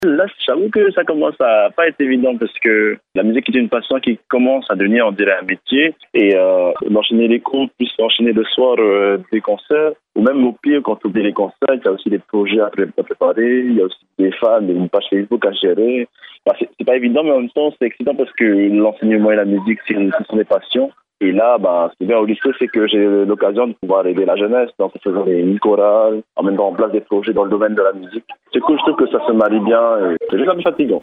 Là, j'avoue que ça commence à pas être évident parce que la musique est une passion qui commence à devenir, on dirait, un métier. Et d'enchaîner les cours, puis enchaîner le soir des concerts, ou même au pire, quand on oublie les concerts, il y a aussi des projets à préparer, il y a aussi des fans, une page Facebook à gérer. Bah, c'est pas évident, mais en même temps, c'est excitant parce que l'enseignement et la musique, ce sont des passions. Et là, ce qui est bien au lycée, c'est que j'ai l'occasion de pouvoir aider la jeunesse, donc en faisant des chorales, en mettant en place des projets dans le domaine de la musique. C'est cool, je trouve que ça se marie bien et c'est juste un peu fatigant.